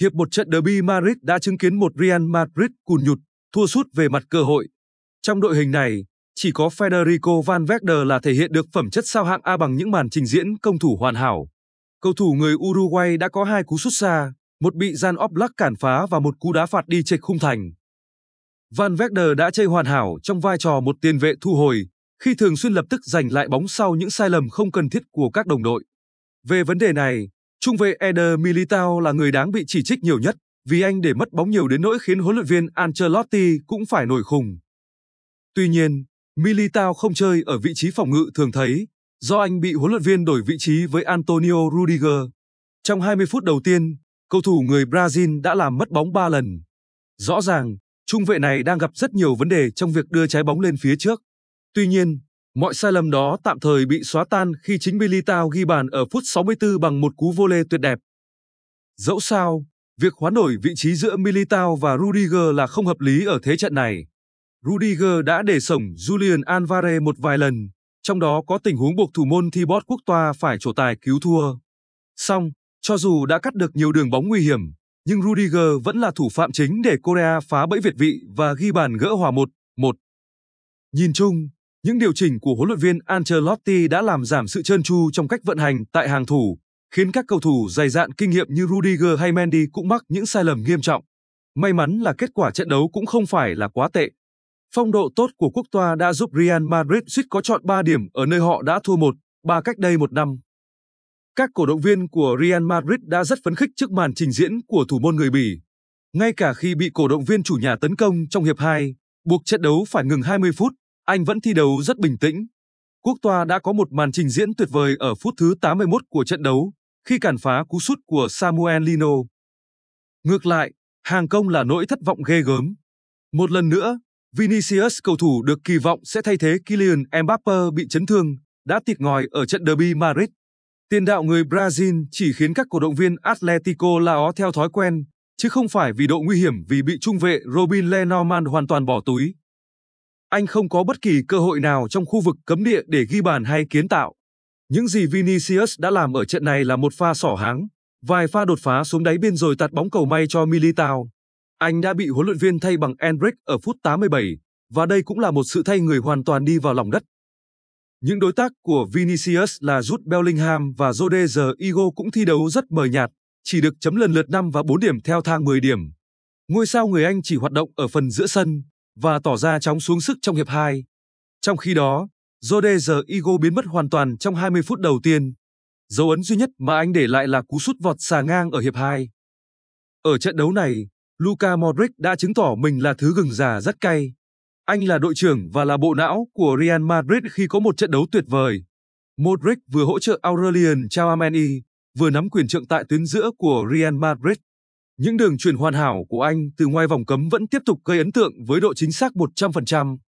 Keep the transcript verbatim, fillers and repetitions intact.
Hiệp một trận derby Madrid đã chứng kiến một Real Madrid cùn nhụt, thua sút về mặt cơ hội. Trong đội hình này, chỉ có Federico Valverde là thể hiện được phẩm chất sao hạng A bằng những màn trình diễn công thủ hoàn hảo. Cầu thủ người Uruguay đã có hai cú sút xa, một bị Jan Oblak cản phá và một cú đá phạt đi chệch khung thành. Valverde đã chơi hoàn hảo trong vai trò một tiền vệ thu hồi, khi thường xuyên lập tức giành lại bóng sau những sai lầm không cần thiết của các đồng đội. Về vấn đề này, trung vệ Eder Militao là người đáng bị chỉ trích nhiều nhất, vì anh để mất bóng nhiều đến nỗi khiến huấn luyện viên Ancelotti cũng phải nổi khùng. Tuy nhiên, Militao không chơi ở vị trí phòng ngự thường thấy, do anh bị huấn luyện viên đổi vị trí với Antonio Rudiger. Trong hai mươi phút đầu tiên, cầu thủ người Brazil đã làm mất bóng ba lần. Rõ ràng, trung vệ này đang gặp rất nhiều vấn đề trong việc đưa trái bóng lên phía trước. Tuy nhiên, mọi sai lầm đó tạm thời bị xóa tan khi chính Militao ghi bàn ở phút sáu mươi tư bằng một cú volley tuyệt đẹp. Dẫu sao, việc hoán đổi vị trí giữa Militao và Rudiger là không hợp lý ở thế trận này. Rudiger đã để sổng Julian Alvarez một vài lần, trong đó có tình huống buộc thủ môn Thibaut Courtois phải trổ tài cứu thua. Song, cho dù đã cắt được nhiều đường bóng nguy hiểm, nhưng Rudiger vẫn là thủ phạm chính để Korea phá bẫy việt vị và ghi bàn gỡ hòa một một. Nhìn chung, những điều chỉnh của huấn luyện viên Ancelotti đã làm giảm sự trơn tru trong cách vận hành tại hàng thủ, khiến các cầu thủ dày dạn kinh nghiệm như Rudiger hay Mendy cũng mắc những sai lầm nghiêm trọng. May mắn là kết quả trận đấu cũng không phải là quá tệ. Phong độ tốt của Courtois đã giúp Real Madrid suýt có chọn ba điểm ở nơi họ đã thua một ba cách đây một năm. Các cổ động viên của Real Madrid đã rất phấn khích trước màn trình diễn của thủ môn người Bỉ. Ngay cả khi bị cổ động viên chủ nhà tấn công trong hiệp hai, buộc trận đấu phải ngừng hai mươi phút, anh vẫn thi đấu rất bình tĩnh. Courtois đã có một màn trình diễn tuyệt vời ở phút thứ tám mươi mốt của trận đấu, khi cản phá cú sút của Samuel Lino. Ngược lại, hàng công là nỗi thất vọng ghê gớm. Một lần nữa, Vinicius, cầu thủ được kỳ vọng sẽ thay thế Kylian Mbappe bị chấn thương, đã tịt ngòi ở trận derby Madrid. Tiền đạo người Brazil chỉ khiến các cổ động viên Atletico la ó theo thói quen, chứ không phải vì độ nguy hiểm vì bị trung vệ Robin Lenormand hoàn toàn bỏ túi. Anh không có bất kỳ cơ hội nào trong khu vực cấm địa để ghi bàn hay kiến tạo. Những gì Vinicius đã làm ở trận này là một pha xỏ háng, vài pha đột phá xuống đáy biên rồi tạt bóng cầu may cho Militao. Anh đã bị huấn luyện viên thay bằng Endrick ở phút tám mươi bảy, và đây cũng là một sự thay người hoàn toàn đi vào lòng đất. Những đối tác của Vinicius là Jude Bellingham và Rodrigo cũng thi đấu rất mờ nhạt, chỉ được chấm lần lượt năm và bốn điểm theo thang mười điểm. Ngôi sao người Anh chỉ hoạt động ở phần giữa sân và tỏ ra chóng xuống sức trong hiệp hai. Trong khi đó, Rodrigo biến mất hoàn toàn trong hai mươi phút đầu tiên. Dấu ấn duy nhất mà anh để lại là cú sút vọt xà ngang ở hiệp hai. Ở trận đấu này, Luka Modric đã chứng tỏ mình là thứ gừng già rất cay. Anh là đội trưởng và là bộ não của Real Madrid khi có một trận đấu tuyệt vời. Modric vừa hỗ trợ Aurelien Tchouameni, vừa nắm quyền trượng tại tuyến giữa của Real Madrid. Những đường chuyền hoàn hảo của anh từ ngoài vòng cấm vẫn tiếp tục gây ấn tượng với độ chính xác một trăm phần trăm.